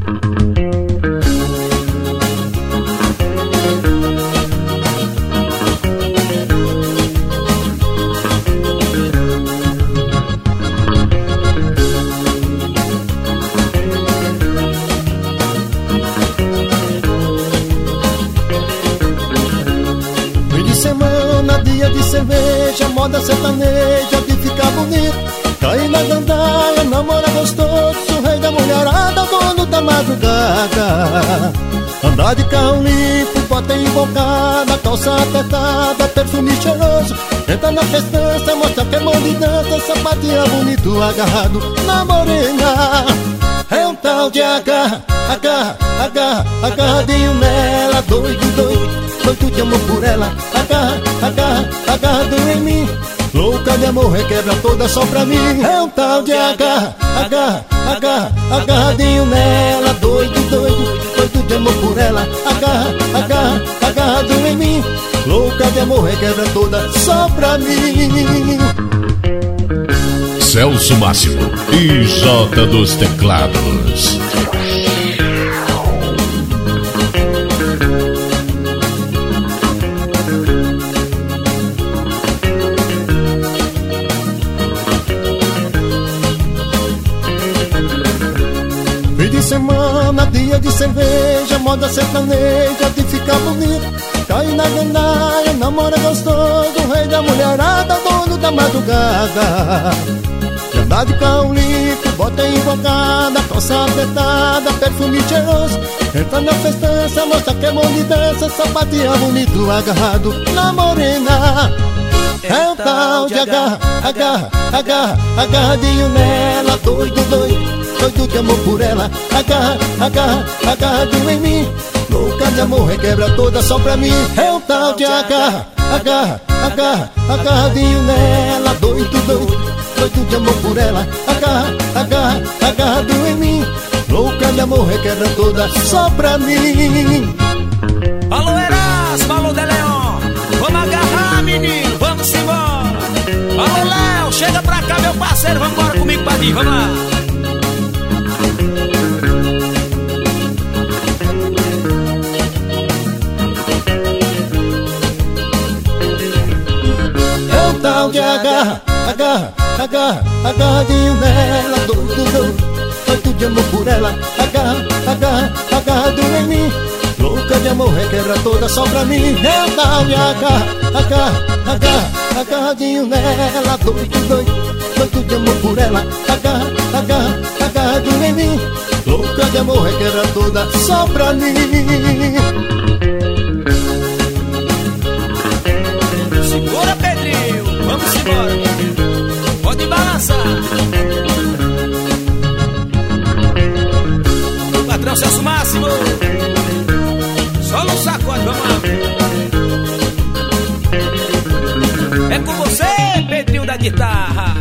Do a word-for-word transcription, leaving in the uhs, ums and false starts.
Dia de cerveja, moda sertaneja de ficar bonito. Cair na gandaia, namora gostoso, o rei da mulherada, dono da madrugada. Andar de carro limpo, bota invocada, calça apertada, perfume cheiroso. Entra na festança, mostra que é mão de dança, sapatinha bonito agarrado na morena. É um tal de agarra, agarra, agarra, agarradinho nela, doido, doido. Doido de amor por ela, agarra, agarra, agarrado em mim. Louca de amor, requebra toda só pra mim. É um tal de agarra, agarra, agarra, agarradinho nela. Doido, doido, doido de amor por ela, agarra, agarra, agarrado em mim. Louca de amor, requebra toda só pra mim. Celso Máximo e J dos Teclados. Fim de semana, dia de cerveja, moda sertaneja de ficar bonito. Cai na gandaia, namora gostoso, o rei da mulherada, dono da madrugada. De andar de carro limpo, bota invocada, calça apertada, perfume cheiroso. Entra na festança, mostra que é bom de dança, sapatinha bonito agarrado na morena. É um tal de agarra, agarra, agarra, agarradinho nela. Doido, doido, doido de amor por ela, agarra, agarra, agarrado em mim. Louca de amor, requebra toda só pra mim. É um tal de agarra, agarra, agarra, agarradinho nela. Doido, doido, doido de amor por ela, agarra, agarra, agarrado em mim. Louca de amor, requebra toda só pra mim. Alô Erasmo, alô De Leon, vamos agarrar menino, vamos embora. Alô Léo, chega pra cá meu parceiro, vamos embora comigo Padinho, vamos lá. É um tal de agarra, agarra, agarra, agarradinho nela. Doido, doido, doido de amor por ela, agarra, agarra, agarrado em mim. Louca de amor, requebra toda só pra mim. É um tal de agarra, agarra, agarra, agarradinho nela. Doido, doido, doido de amor por ela, agarra, agarra, agarrado em mim. Louca de amor, requebra toda só pra mim. Segura Pedrinho, vamos embora, pode balançar. O patrão Celso Máximo, só no sacode, vamos lá. É com você, Pedrinho da guitarra.